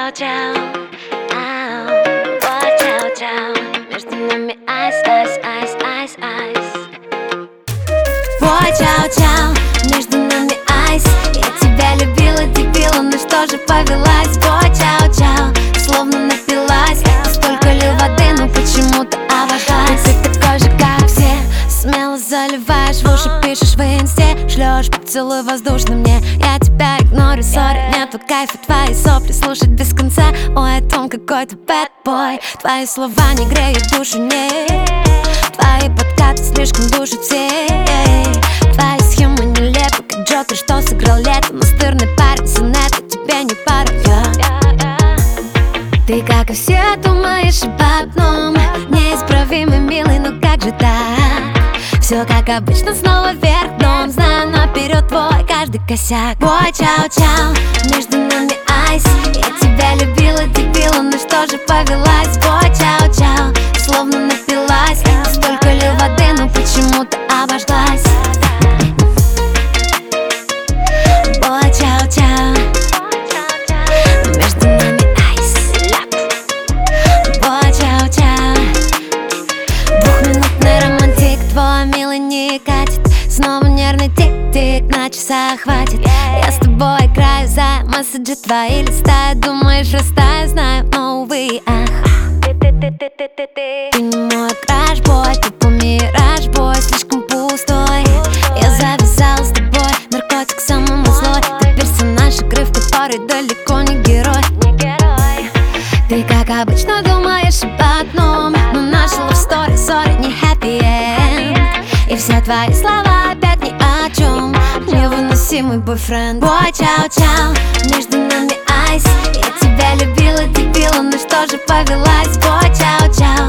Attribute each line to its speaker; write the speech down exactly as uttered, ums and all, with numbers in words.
Speaker 1: чау-чау, ау, бой, чау-чау. Между нами айс, айс, айс, айс, айс. Бой, чау-чау, между нами айс. Я тебя любила, дебила, ну что же повелась? Бой, чау-чау, словно напилась. Ты столько лил воды, но почему-то обожглась. Ты такой же, как все, смело заливаешь в уши, пишешь в инсте, шлешь поцелуй воздушный мне. Я тебя игнорю, сори, нету кайфа, твои сопли слушать без конца. Ой, о том, какой ты bad boy. Твои слова не греют душу, нет. Твои подкаты слишком душат все. Твои схемы нелепы, как Джокер, что сыграл летом. Настырный парень, сонета, тебе не пара, я. Ты, как и все, думаешь об одном. Неисправимый, милый, но как же так? Все как обычно, снова вверх дном. Знаю наперед твой каждый косяк. Бой, чау-чау, между нами айс. Я тебя любила, дебила, ну что же повелась? Бой, чау-чау, словно напилась. Столько лил воды, но почему-то обожглась. Бой, чау-чау, между нами айс. Бой, чау-чау, двухминутный романтик, твой милый не катит. Снова нервный тик-тик, на часах хватит. Я с тобой играю за месседжи твои листаю. Думаешь, растаю, знаю, но увы, ах. Ты не мой краш, бой, ты помираешь, бой, слишком пустой. Я завязала с тобой, наркотик самый злой. Ты персонаж игры, в которой далеко не герой. Ты, как обычно, думаешь об одном, но наша love story, sorry, не happy end. И все твои слова опять ни о чем. Невыносимый бойфренд. Бой, чау-чау, между нами айс. Я тебя любила, дебила, ну что же повелась? Бой, чау-чау,